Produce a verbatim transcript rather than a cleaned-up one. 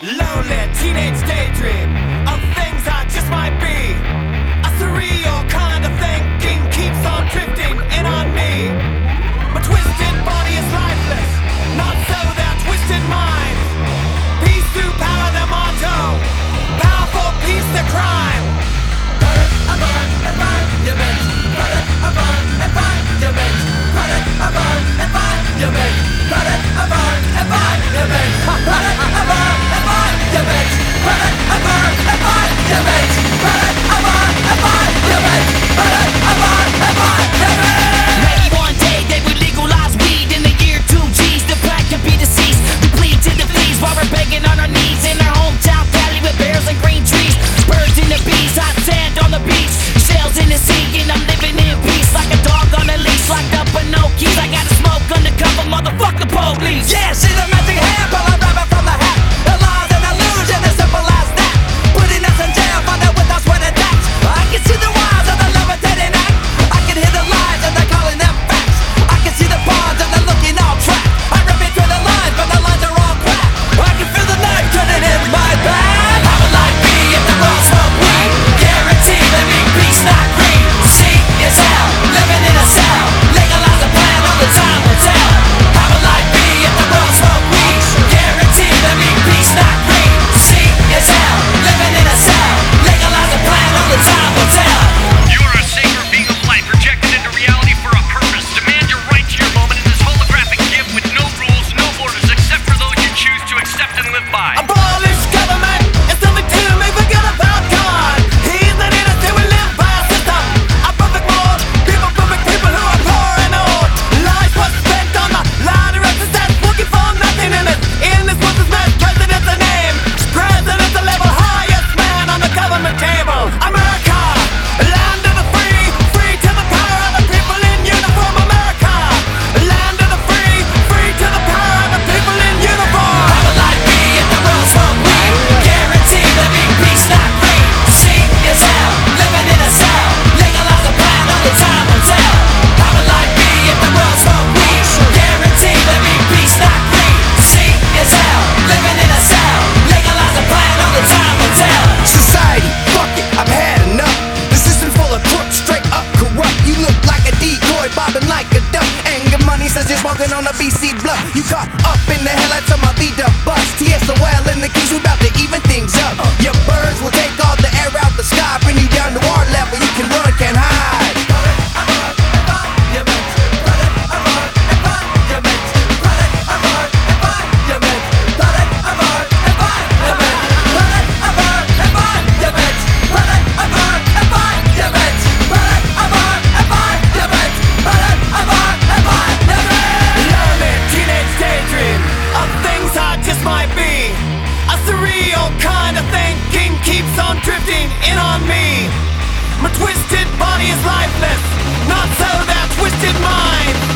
Lonely teenage daydream of things I just might be. A surreal kind of thinking keeps on drifting in on me. My twisted body is lifeless, not so their twisted mind. Peace to power their motto, powerful peace to crime. Put it above and find your bitch. Put it above and find your bitch. Put it above and find your bitch. Put it above and find your bitch. Put it above and find your bitch. Put it above and find your bitch. Put it above and find your bitch. Put it above and find your bitch. Maybe one day they would legalize weed in the year two G's. The black can be deceased. We plead to the fleas while we're begging on our knees in our hometown valley with bears and green trees. Birds in the bees, hot sand on the beach, shells in the sea, and I'm living in peace like a dog on a leash, locked up with no keys. I got a smoke undercover, motherfuck the police. Yeah, see the magic hand, pull a rabbit from the hat. The law's an illusion, as simple as that. Putting us in jail, find out with our sweat attacks. I can see the wires of the levitating act. I can hear the lies and they're calling them facts. I can see the pawns and they're looking all trapped. I rip between the lines, but the lines are all cracked. I can feel the knife turning in my back. How would life be if the world smoked weed? Guaranteed living peace, not greed. See, it's hell, living in a cell. Legalize a plan, all the time will tell. How would life be if the world smoked weed? Guaranteed living peace, not greed. See, it's hell, living in a cell. Legalize a plan, all the time will tell. You are a savior being of light, projected into reality for a purpose. Demand your right to your moment in this holographic gift with no rules, no borders, except for those you choose to accept and live by. Abolish government, it's something to make forget about God. He's not in us till we live by a system. A perfect mold, people, perfect people who are poor and old. Life was spent on the ladder of success, looking for nothing in it. In this world is meant, president's a name. President's a level highest man on the government table. America, land of the free, free to the power of the people in uniform. America, land of the free, free to the power of the people in uniform. How would life be if the world smoked weed? Guaranteed living peace, not greed. See, it's hell, living in a cell. Legalize a plan, all the time will tell. How would life be if the world smoked weed? Guaranteed living peace, not greed. See, it's hell, living in a cell. Legalize a plan, all the time will tell. Society, fuck it, I've had enough. The system's full of crooks, straight up corrupt. You look like a decoy, bobbing like a duck. Anger money says you're walking on a B C bluff. You caught up in the headlights of my beat up bus. T S O L and the Kings, we about to even things up. Your birds will take all the air out the sky, bring you down to our level. You can run, can't hide. Lonely teenage daydream of things I just might be. A surreal kind of thinking keeps on drifting in on me. My twisted body is lifeless, not so their twisted mind.